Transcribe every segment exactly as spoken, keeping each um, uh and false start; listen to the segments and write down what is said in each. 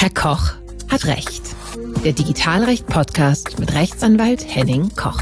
Herr Koch hat Recht. Der Digitalrecht-Podcast mit Rechtsanwalt Henning Koch.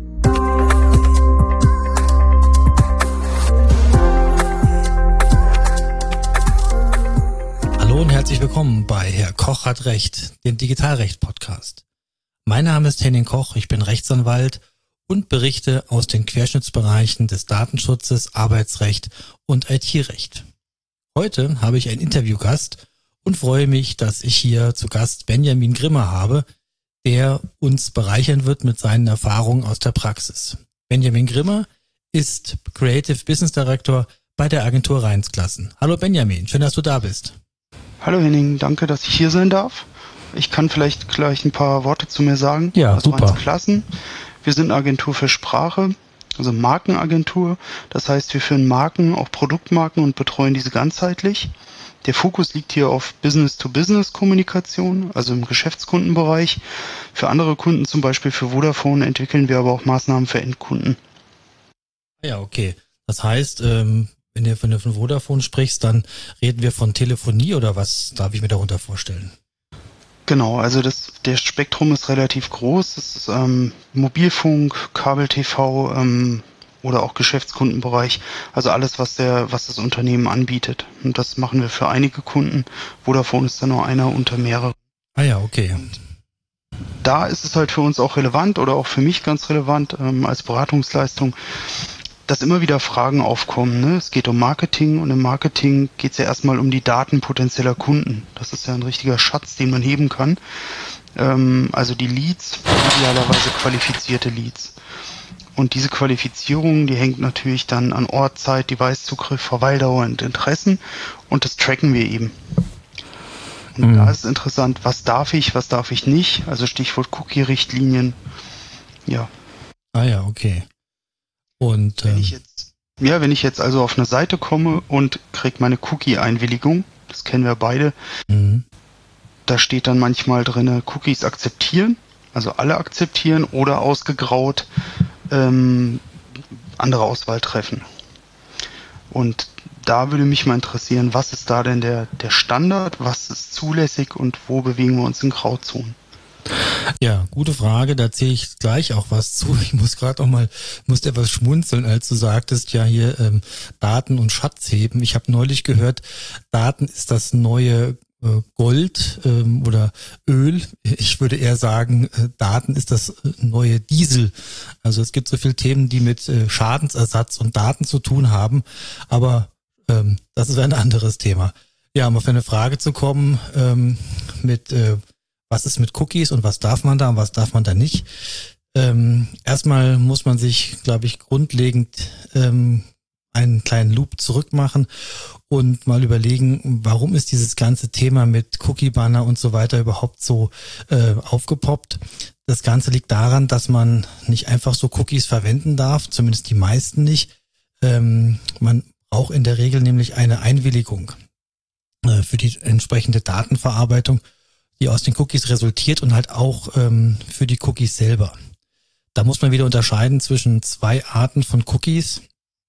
Hallo und herzlich willkommen bei Herr Koch hat Recht, dem Digitalrecht-Podcast. Mein Name ist Henning Koch, ich bin Rechtsanwalt und berichte aus den Querschnittsbereichen des Datenschutzes, Arbeitsrecht und I T-Recht. Heute habe ich einen Interviewgast und freue mich, dass ich hier zu Gast Benjamin Grimmer habe, der uns bereichern wird mit seinen Erfahrungen aus der Praxis. Benjamin Grimmer ist Creative Business Director bei der Agentur Reinsklassen. Hallo Benjamin, schön, dass du da bist. Hallo Henning, danke, dass ich hier sein darf. Ich kann vielleicht gleich ein paar Worte zu mir sagen. Ja, aus super. Reinsklassen. Wir sind eine Agentur für Sprache, also Markenagentur. Das heißt, wir führen Marken, auch Produktmarken und betreuen diese ganzheitlich. Der Fokus liegt hier auf Business-to-Business-Kommunikation, also im Geschäftskundenbereich. Für andere Kunden, zum Beispiel für Vodafone, entwickeln wir aber auch Maßnahmen für Endkunden. Ja, okay. Das heißt, ähm, wenn du von, von Vodafone sprichst, dann reden wir von Telefonie oder was darf ich mir darunter vorstellen? Genau, also das, der Spektrum ist relativ groß. Das ist ähm, Mobilfunk, Kabel-T V ähm, oder auch Geschäftskundenbereich. Also alles, was der, was das Unternehmen anbietet. Und das machen wir für einige Kunden. Vodafone ist dann nur einer unter mehreren. Ah ja, okay. Und da ist es halt für uns auch relevant oder auch für mich ganz relevant ähm, als Beratungsleistung, dass immer wieder Fragen aufkommen. Ne? Es geht um Marketing und im Marketing geht es ja erstmal um die Daten potenzieller Kunden. Das ist ja ein richtiger Schatz, den man heben kann. Ähm, also die Leads, idealerweise qualifizierte Leads. Und diese Qualifizierung, die hängt natürlich dann an Ort, Zeit, Device-Zugriff, Verweildauer und Interessen und das tracken wir eben. Und mhm. da ist es interessant, was darf ich, was darf ich nicht, also Stichwort Cookie-Richtlinien. Ja. Ah ja, okay. Und wenn ähm, ich jetzt, ja, wenn ich jetzt also auf eine Seite komme und kriege meine Cookie-Einwilligung, das kennen wir beide, mhm. da steht dann manchmal drin, Cookies akzeptieren, also alle akzeptieren oder ausgegraut ähm, andere Auswahl treffen. Und da würde mich mal interessieren, was ist da denn der, der Standard, was ist zulässig und wo bewegen wir uns in Grauzonen? Ja, gute Frage, da zähle ich gleich auch was zu. Ich muss gerade auch mal, musste etwas schmunzeln, als du sagtest, ja hier ähm, Daten und Schatz heben. Ich habe neulich gehört, Daten ist das neue äh, Gold ähm, oder Öl. Ich würde eher sagen, äh, Daten ist das äh, neue Diesel. Also es gibt so viele Themen, die mit äh, Schadensersatz und Daten zu tun haben, aber ähm, das ist ein anderes Thema. Ja, um auf eine Frage zu kommen, ähm, mit äh, was ist mit Cookies und was darf man da und was darf man da nicht? Ähm, erstmal muss man sich, glaube ich, grundlegend ähm, einen kleinen Loop zurückmachen und mal überlegen, warum ist dieses ganze Thema mit Cookie-Banner und so weiter überhaupt so äh, aufgepoppt? Das Ganze liegt daran, dass man nicht einfach so Cookies verwenden darf, zumindest die meisten nicht. Ähm, man braucht in der Regel nämlich eine Einwilligung äh, für die entsprechende Datenverarbeitung, die aus den Cookies resultiert und halt auch ähm, für die Cookies selber. Da muss man wieder unterscheiden zwischen zwei Arten von Cookies.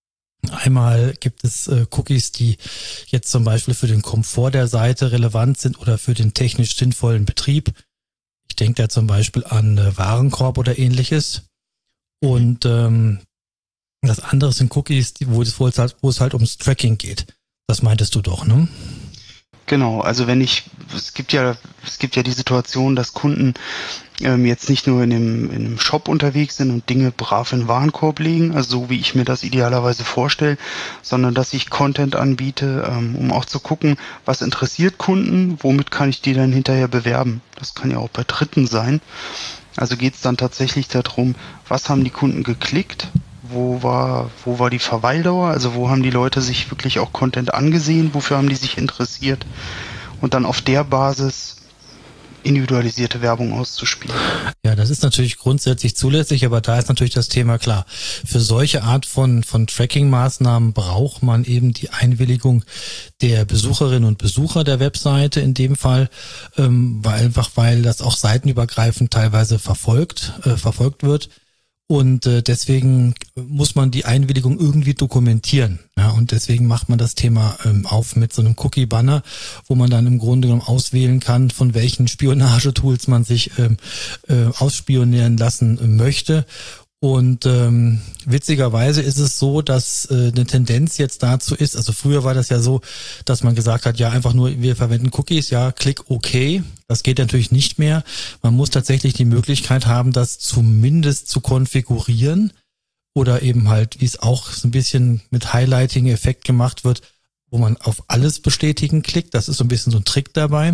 Einmal gibt es äh, Cookies, die jetzt zum Beispiel für den Komfort der Seite relevant sind oder für den technisch sinnvollen Betrieb. Ich denke da zum Beispiel an äh, Warenkorb oder ähnliches. Und ähm, das andere sind Cookies, die, wo, es, wo, es halt, wo es halt ums Tracking geht. Das meintest du doch, ne? Genau, also wenn ich, es gibt ja, es gibt ja die Situation, dass Kunden ähm, jetzt nicht nur in dem, in einem Shop unterwegs sind und Dinge brav in den Warenkorb legen, also so wie ich mir das idealerweise vorstelle, sondern dass ich Content anbiete, ähm, um auch zu gucken, was interessiert Kunden, womit kann ich die dann hinterher bewerben. Das kann ja auch bei Dritten sein. Also geht es dann tatsächlich darum, was haben die Kunden geklickt? Wo war, wo war die Verweildauer? Also wo haben die Leute sich wirklich auch Content angesehen? Wofür haben die sich interessiert? Und dann auf der Basis individualisierte Werbung auszuspielen. Ja, das ist natürlich grundsätzlich zulässig, aber da ist natürlich das Thema klar. Für solche Art von, von Tracking-Maßnahmen braucht man eben die Einwilligung der Besucherinnen und Besucher der Webseite in dem Fall, ähm, weil einfach, weil das auch seitenübergreifend teilweise verfolgt, äh, verfolgt wird. Und äh, deswegen muss man die Einwilligung irgendwie dokumentieren. Ja, und deswegen macht man das Thema ähm, auf mit so einem Cookie-Banner, wo man dann im Grunde genommen auswählen kann, von welchen Spionagetools man sich ähm, äh, ausspionieren lassen äh, möchte. Und ähm, witzigerweise ist es so, dass äh, eine Tendenz jetzt dazu ist, also früher war das ja so, dass man gesagt hat, ja einfach nur, wir verwenden Cookies, ja, klick OK. Das geht natürlich nicht mehr. Man muss tatsächlich die Möglichkeit haben, das zumindest zu konfigurieren oder eben halt, wie es auch so ein bisschen mit Highlighting-Effekt gemacht wird, wo man auf alles bestätigen klickt. Das ist so ein bisschen so ein Trick dabei.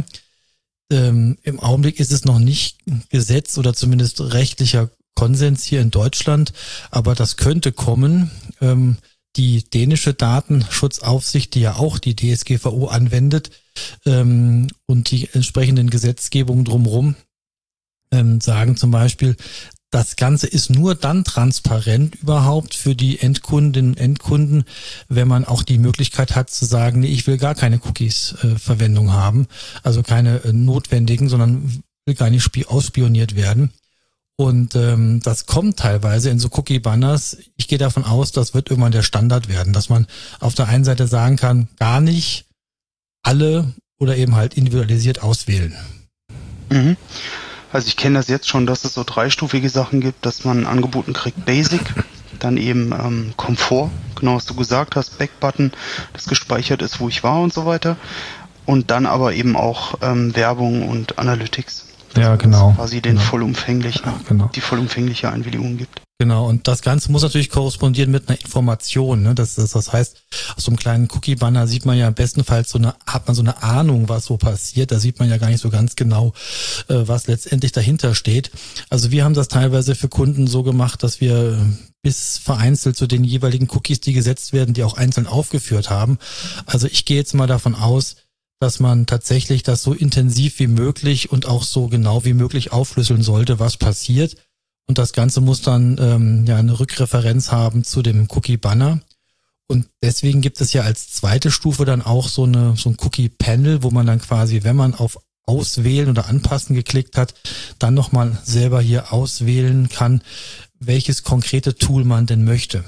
Ähm, im Augenblick ist es noch nicht Gesetz oder zumindest rechtlicher Konsens hier in Deutschland, aber das könnte kommen. Ähm, die dänische Datenschutzaufsicht, die ja auch die D S G V O anwendet ähm, und die entsprechenden Gesetzgebungen drumherum ähm, sagen zum Beispiel, das Ganze ist nur dann transparent überhaupt für die Endkundinnen und Endkunden, wenn man auch die Möglichkeit hat zu sagen, nee, ich will gar keine Cookies-Verwendung äh, haben, also keine äh, notwendigen, sondern will gar nicht ausspioniert werden. Und ähm, das kommt teilweise in so Cookie-Banners. Ich gehe davon aus, das wird irgendwann der Standard werden, dass man auf der einen Seite sagen kann, gar nicht alle oder eben halt individualisiert auswählen. Mhm. Also ich kenne das jetzt schon, dass es so dreistufige Sachen gibt, dass man angeboten kriegt Basic, dann eben ähm, Komfort, genau was du gesagt hast, Back-Button, das gespeichert ist, wo ich war und so weiter. Und dann aber eben auch ähm, Werbung und Analytics. Ja, genau. Quasi den genau. vollumfänglichen, ja, genau. die vollumfängliche Einwilligung gibt. Genau, und das Ganze muss natürlich korrespondieren mit einer Information. Ne? Das, das, das heißt, aus so einem kleinen Cookie-Banner sieht man ja im bestenfalls so eine, hat man so eine Ahnung, was so passiert. Da sieht man ja gar nicht so ganz genau, äh, was letztendlich dahinter steht. Also wir haben das teilweise für Kunden so gemacht, dass wir bis vereinzelt zu den jeweiligen Cookies, die gesetzt werden, die auch einzeln aufgeführt haben. Also ich gehe jetzt mal davon aus, dass man tatsächlich das so intensiv wie möglich und auch so genau wie möglich aufschlüsseln sollte, was passiert. Und das Ganze muss dann ähm, ja eine Rückreferenz haben zu dem Cookie-Banner. Und deswegen gibt es ja als zweite Stufe dann auch so eine so ein Cookie-Panel, wo man dann quasi, wenn man auf Auswählen oder Anpassen geklickt hat, dann nochmal selber hier auswählen kann, welches konkrete Tool man denn möchte.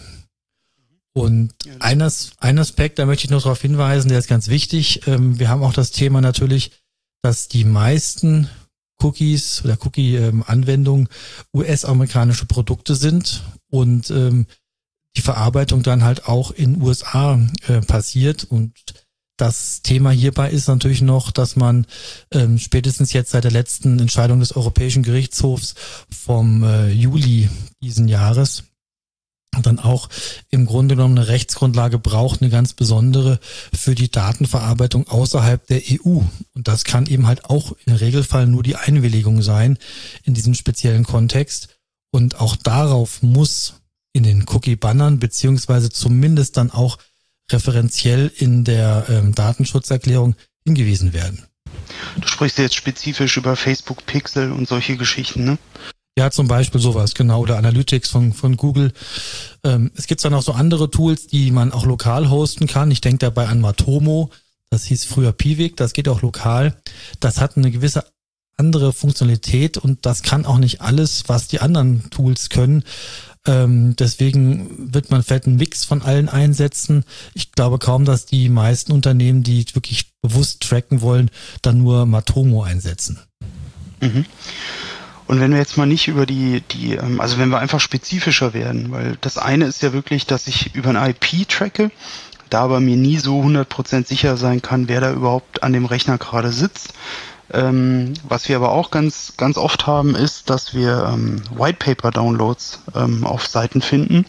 Und ein, ein Aspekt, da möchte ich noch darauf hinweisen, der ist ganz wichtig. Wir haben auch das Thema natürlich, dass die meisten Cookies oder Cookie-Anwendungen U S-amerikanische Produkte sind und die Verarbeitung dann halt auch in U S A passiert. Und das Thema hierbei ist natürlich noch, dass man spätestens jetzt seit der letzten Entscheidung des Europäischen Gerichtshofs vom Juli diesen Jahres dann auch im Grunde genommen eine Rechtsgrundlage braucht, eine ganz besondere für die Datenverarbeitung außerhalb der E U. Und das kann eben halt auch im Regelfall nur die Einwilligung sein in diesem speziellen Kontext. Und auch darauf muss in den Cookie-Bannern beziehungsweise zumindest dann auch referenziell in der ähm, Datenschutzerklärung hingewiesen werden. Du sprichst jetzt spezifisch über Facebook Pixel und solche Geschichten, ne? Ja, zum Beispiel sowas, genau, oder Analytics von von Google. Ähm, es gibt dann auch so andere Tools, die man auch lokal hosten kann. Ich denke dabei an Matomo, das hieß früher Piwik, das geht auch lokal. Das hat eine gewisse andere Funktionalität und das kann auch nicht alles, was die anderen Tools können. Ähm, deswegen wird man vielleicht einen Mix von allen einsetzen. Ich glaube kaum, dass die meisten Unternehmen, die wirklich bewusst tracken wollen, dann nur Matomo einsetzen. Mhm. Und wenn wir jetzt mal nicht über die, die, also wenn wir einfach spezifischer werden, weil das eine ist ja wirklich, dass ich über ein I P tracke, da aber mir nie so hundert Prozent sicher sein kann, wer da überhaupt an dem Rechner gerade sitzt. Ähm, was wir aber auch ganz, ganz oft haben, ist, dass wir ähm, White-Paper-Downloads ähm, auf Seiten finden.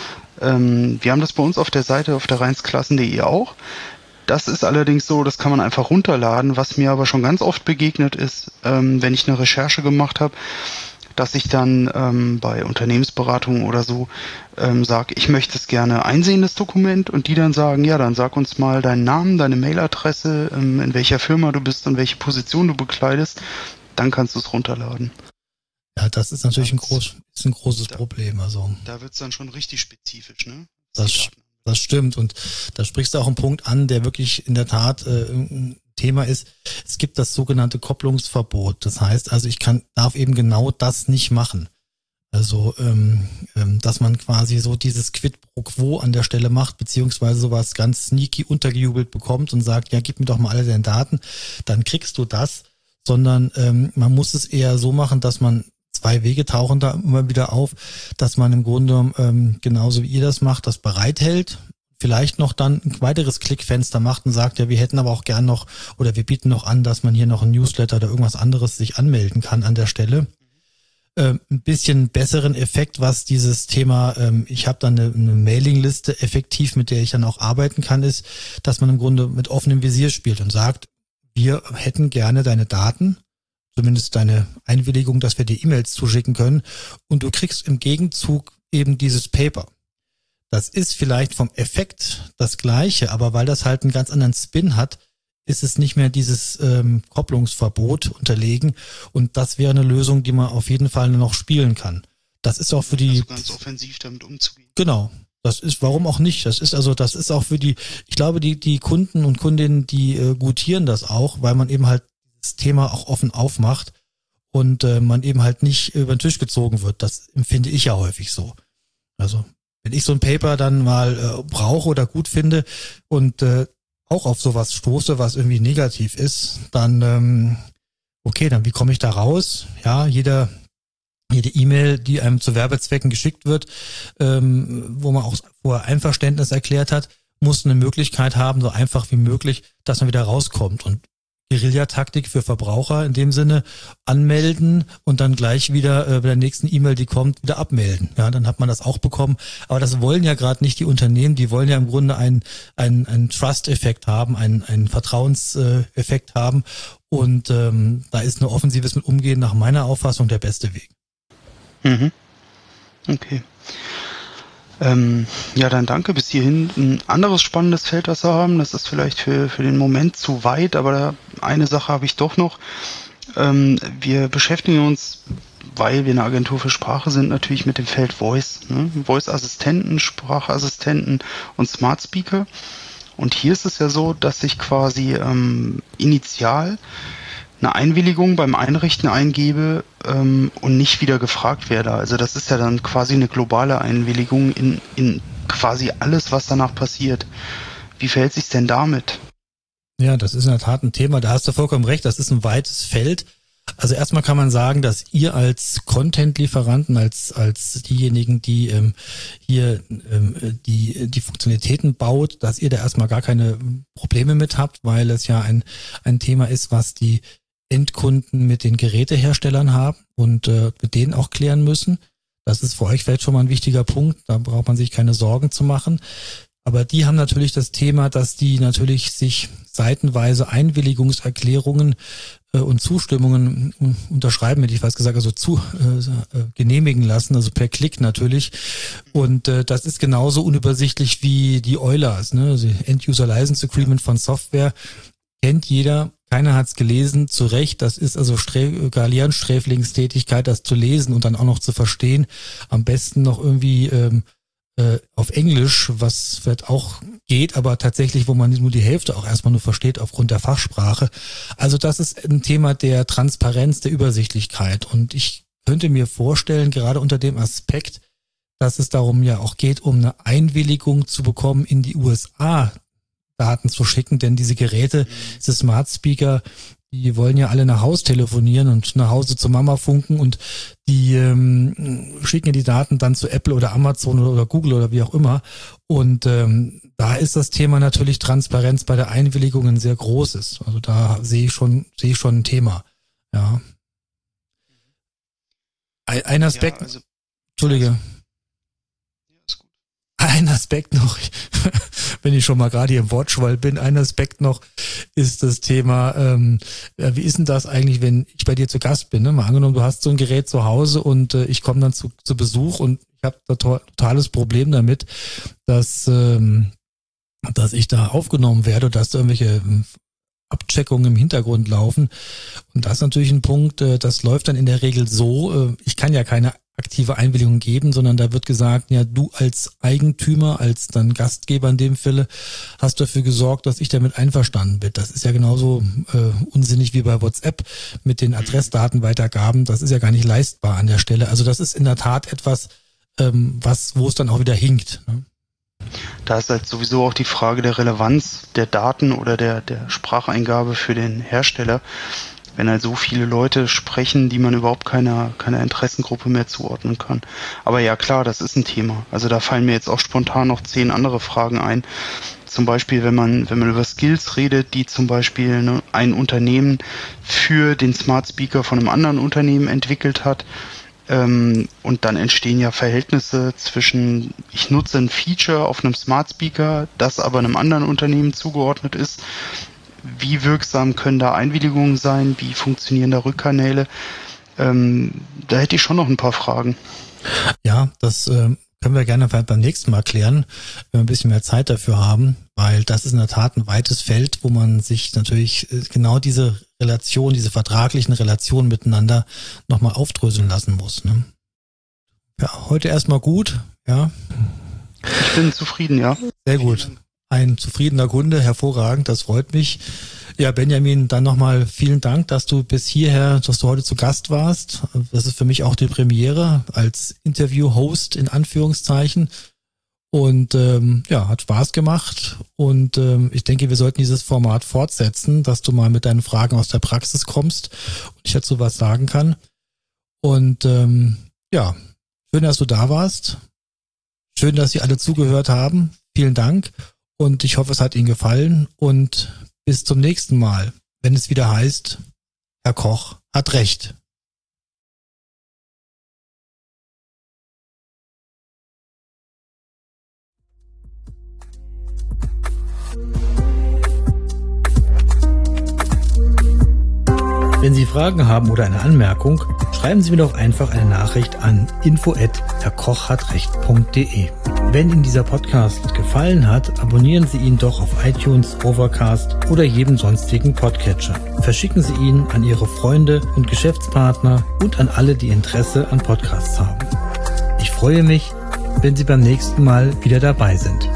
Ähm, wir haben das bei uns auf der Seite, auf der reinsklassen punkt de auch. Das ist allerdings so, das kann man einfach runterladen. Was mir aber schon ganz oft begegnet ist, ähm, wenn ich eine Recherche gemacht habe, dass ich dann ähm, bei Unternehmensberatungen oder so ähm, sage, ich möchte es gerne einsehen, das Dokument, und die dann sagen, ja, dann sag uns mal deinen Namen, deine Mailadresse, ähm, in welcher Firma du bist und welche Position du bekleidest, dann kannst du es runterladen. Ja, das ist natürlich ein, groß, ist ein großes da, Problem. Also da wird es dann schon richtig spezifisch, ne? Das, das stimmt, und da sprichst du auch einen Punkt an, der wirklich in der Tat äh, ein Thema ist. Es gibt das sogenannte Kopplungsverbot. Das heißt also, ich kann darf eben genau das nicht machen. Also, ähm, ähm, dass man quasi so dieses Quid pro quo an der Stelle macht, beziehungsweise sowas ganz sneaky untergejubelt bekommt und sagt, ja, gib mir doch mal alle deine Daten, dann kriegst du das, sondern ähm, man muss es eher so machen, dass man, zwei Wege tauchen da immer wieder auf, dass man im Grunde ähm, genauso wie ihr das macht, das bereithält, vielleicht noch dann ein weiteres Klickfenster macht und sagt, ja, wir hätten aber auch gern noch, oder wir bieten noch an, dass man hier noch ein Newsletter oder irgendwas anderes sich anmelden kann an der Stelle. Ähm, ein bisschen besseren Effekt, was dieses Thema, ähm, ich habe dann eine, eine Mailingliste effektiv, mit der ich dann auch arbeiten kann, ist, dass man im Grunde mit offenem Visier spielt und sagt, wir hätten gerne deine Daten, zumindest deine Einwilligung, dass wir dir E-Mails zuschicken können, und du kriegst im Gegenzug eben dieses Paper. Das ist vielleicht vom Effekt das Gleiche, aber weil das halt einen ganz anderen Spin hat, ist es nicht mehr dieses ähm, Kopplungsverbot unterlegen, und das wäre eine Lösung, die man auf jeden Fall noch spielen kann. Das ist auch für die... Also ganz offensiv damit umzugehen. Genau. Das ist, warum auch nicht? Das ist also, das ist auch für die, ich glaube, die, die Kunden und Kundinnen, die äh, gutieren das auch, weil man eben halt das Thema auch offen aufmacht und äh, man eben halt nicht über den Tisch gezogen wird. Das empfinde ich ja häufig so. Also, wenn ich so ein Paper dann mal äh, brauche oder gut finde und äh, auch auf sowas stoße, was irgendwie negativ ist, dann, ähm, okay, dann wie komme ich da raus? Ja, jeder, jede E-Mail, die einem zu Werbezwecken geschickt wird, ähm, wo man auch vorher Einverständnis erklärt hat, muss eine Möglichkeit haben, so einfach wie möglich, dass man wieder rauskommt. Und Guerillataktik für Verbraucher in dem Sinne, anmelden und dann gleich wieder äh, bei der nächsten E-Mail, die kommt, wieder abmelden. Ja, dann hat man das auch bekommen. Aber das wollen ja gerade nicht die Unternehmen, die wollen ja im Grunde einen, einen, einen Trust-Effekt haben, einen, einen Vertrauenseffekt haben. Und ähm, da ist eine offensives mit Umgehen nach meiner Auffassung der beste Weg. Mhm. Okay. Ähm, ja, dann danke bis hierhin. Ein anderes spannendes Feld, was wir haben, das ist vielleicht für, für den Moment zu weit, aber da, eine Sache habe ich doch noch. Ähm, wir beschäftigen uns, weil wir eine Agentur für Sprache sind, natürlich mit dem Feld Voice. Ne? Voice-Assistenten, Sprachassistenten und Smart Speaker. Und hier ist es ja so, dass ich quasi ähm, initial eine Einwilligung beim Einrichten eingebe ähm, und nicht wieder gefragt werde. Also das ist ja dann quasi eine globale Einwilligung in, in quasi alles, was danach passiert. Wie verhält sich denn damit? Ja, das ist in der Tat ein Thema, da hast du vollkommen recht, das ist ein weites Feld. Also erstmal kann man sagen, dass ihr als Content-Lieferanten, als als diejenigen, die ähm, hier ähm, die die Funktionalitäten baut, dass ihr da erstmal gar keine Probleme mit habt, weil es ja ein ein Thema ist, was die Endkunden mit den Geräteherstellern haben und äh, mit denen auch klären müssen. Das ist für euch vielleicht schon mal ein wichtiger Punkt, da braucht man sich keine Sorgen zu machen. Aber die haben natürlich das Thema, dass die natürlich sich seitenweise Einwilligungserklärungen äh, und Zustimmungen äh, unterschreiben, hätte ich fast gesagt, also zu äh, genehmigen lassen, also per Klick natürlich. Und äh, das ist genauso unübersichtlich wie die Eulers, ne? Also End-User License Agreement von Software kennt jeder. Keiner hat es gelesen, zu Recht. Das ist also Galionssträflingstätigkeit, das zu lesen und dann auch noch zu verstehen. Am besten noch irgendwie ähm, äh, auf Englisch, was vielleicht auch geht, aber tatsächlich, wo man nur die Hälfte auch erstmal nur versteht aufgrund der Fachsprache. Also das ist ein Thema der Transparenz, der Übersichtlichkeit. Und ich könnte mir vorstellen, gerade unter dem Aspekt, dass es darum ja auch geht, um eine Einwilligung zu bekommen, in die U S A Daten zu schicken, denn diese Geräte, diese Smart Speaker, die wollen ja alle nach Haus telefonieren und nach Hause zur Mama funken und die ähm, schicken ja die Daten dann zu Apple oder Amazon oder, oder Google oder wie auch immer. Und ähm, da ist das Thema natürlich Transparenz bei der Einwilligung ein sehr großes. Also da sehe ich schon, sehe ich schon ein Thema. Ja. Ein, ein Aspekt. Ja, also, Entschuldige. Also, Ein Aspekt noch, wenn ich schon mal gerade hier im Wortschwall bin, ein Aspekt noch ist das Thema, ähm, wie ist denn das eigentlich, wenn ich bei dir zu Gast bin? Ne? Mal angenommen, du hast so ein Gerät zu Hause und äh, ich komme dann zu, zu Besuch und ich habe da to- totales Problem damit, dass, ähm, dass ich da aufgenommen werde oder dass da irgendwelche Abcheckungen im Hintergrund laufen. Und das ist natürlich ein Punkt, äh, das läuft dann in der Regel so, äh, ich kann ja keine aktive Einwilligung geben, sondern da wird gesagt, ja, du als Eigentümer, als dann Gastgeber in dem Falle, hast dafür gesorgt, dass ich damit einverstanden bin. Das ist ja genauso äh, unsinnig wie bei WhatsApp mit den Adressdatenweitergaben. Das ist ja gar nicht leistbar an der Stelle. Also das ist in der Tat etwas, ähm, was, wo es dann auch wieder hinkt, ne? Da ist halt sowieso auch die Frage der Relevanz der Daten oder der, der Spracheingabe für den Hersteller. Wenn halt so viele Leute sprechen, die man überhaupt keiner, keiner Interessengruppe mehr zuordnen kann. Aber ja, klar, das ist ein Thema. Also da fallen mir jetzt auch spontan noch zehn andere Fragen ein. Zum Beispiel, wenn man, wenn man über Skills redet, die zum Beispiel ne, ein Unternehmen für den Smart Speaker von einem anderen Unternehmen entwickelt hat. Ähm, und dann entstehen ja Verhältnisse zwischen, ich nutze ein Feature auf einem Smart Speaker, das aber einem anderen Unternehmen zugeordnet ist. Wie wirksam können da Einwilligungen sein? Wie funktionieren da Rückkanäle? Ähm, da hätte ich schon noch ein paar Fragen. Ja, das äh, können wir gerne beim nächsten Mal klären, wenn wir ein bisschen mehr Zeit dafür haben, weil das ist in der Tat ein weites Feld, wo man sich natürlich äh, genau diese Relation, diese vertraglichen Relationen miteinander nochmal aufdröseln lassen muss. Ne? Ja, heute erstmal gut, ja. Ich bin zufrieden, ja. Sehr gut. Ein zufriedener Kunde, hervorragend, das freut mich. Ja, Benjamin, dann nochmal vielen Dank, dass du bis hierher, dass du heute zu Gast warst. Das ist für mich auch die Premiere als Interview-Host in Anführungszeichen. Und ähm, ja, hat Spaß gemacht. Und ähm, ich denke, wir sollten dieses Format fortsetzen, dass du mal mit deinen Fragen aus der Praxis kommst und ich dazu was sagen kann. Und ähm, ja, schön, dass du da warst. Schön, dass Sie alle zugehört haben. Vielen Dank. Und ich hoffe, es hat Ihnen gefallen und bis zum nächsten Mal, wenn es wieder heißt, Herr Koch hat Recht. Wenn Sie Fragen haben oder eine Anmerkung, schreiben Sie mir doch einfach eine Nachricht an info at herrkochhatrecht punkt de. Wenn Ihnen dieser Podcast gefallen hat, abonnieren Sie ihn doch auf iTunes, Overcast oder jedem sonstigen Podcatcher. Verschicken Sie ihn an Ihre Freunde und Geschäftspartner und an alle, die Interesse an Podcasts haben. Ich freue mich, wenn Sie beim nächsten Mal wieder dabei sind.